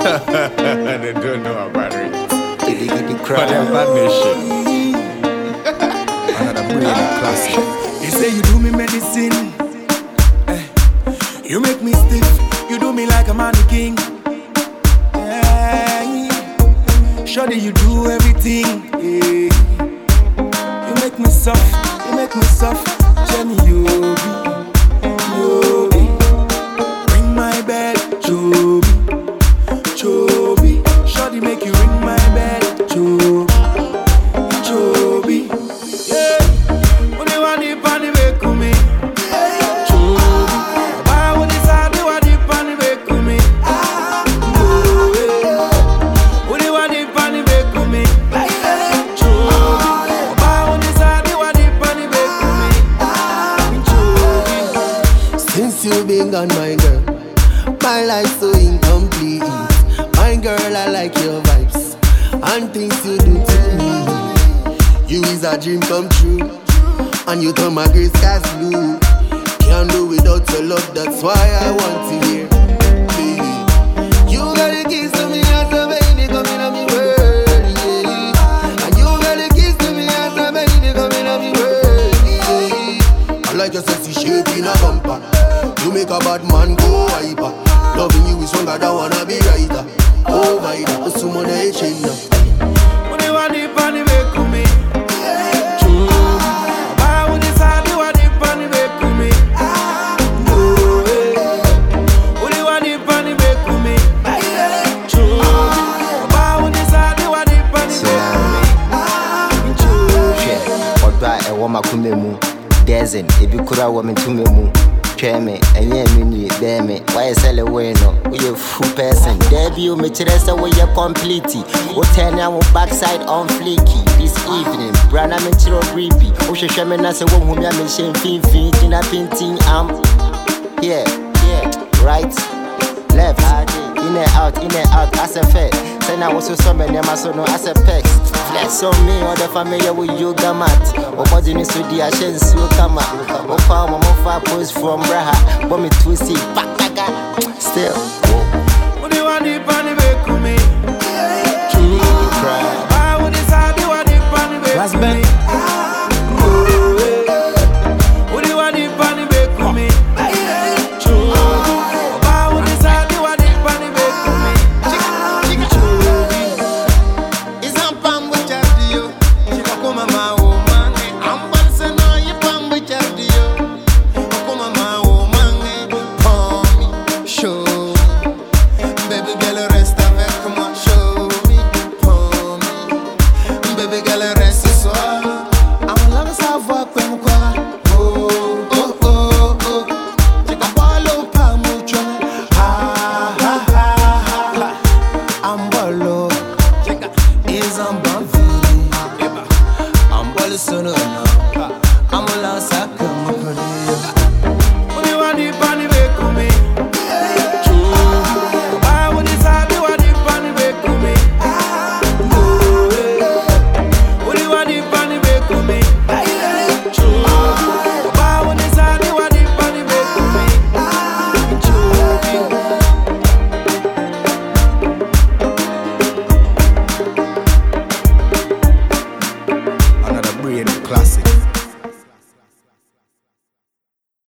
They don't know about it. But they're partnership. Another brilliant classic. They say you do me medicine. You make me stiff. You do me like a mannequin. Shawty, you do everything. You make me soft. You make me soft. Jenny, you be. Ring my bell, Joby. Shawty, make you ring my bell, Joby. Yeah. Only one dip on the way to me. Joby. Why would this I do a dip on the way to me? Only one dip on the way to me. Joby. Why would this I do a dip on the way to me? Joby. Since you've been gone, my girl, my life's so incomplete. My girl, I like your vibes and things you do to me. You is a dream come true, and you turn my gray skies blue. Can't do without your love, that's why I want to hear. Baby, you got the keys to me as a baby coming on me world, yeah. And you got the keys to me as a baby coming on me world, yeah. I like your sexy shape in a bumper. You make a bad man go hyper. Loving you is stronger than wanna be writer. Oh my God, so much I change now. Only one dip on the way to me. Why would this I do a dip on the way to me? Only one dip on the way to me. Why would this I do a dip on the way to me? Oda e woma kumemu. Dezen e bi kura wo me tumemu. Me and yeah, me, damn it. Why sell away no? We a full person. Debut, me chest away your completely. What turn our backside on fleeky this evening. Brana me chiro creepy. Osha shame na se wo hu me am shen fin tina painting yeah, right, left, in and out, as a fact. Then I was so many so no as a pex. Flex on me or the family with yoga mat. Or body needs to the ashes you come up. Or found my mother post from Braha. But me twisty, back. Still. Only one dip on the way to me. Cry. Why would this I do a dip on the way to me?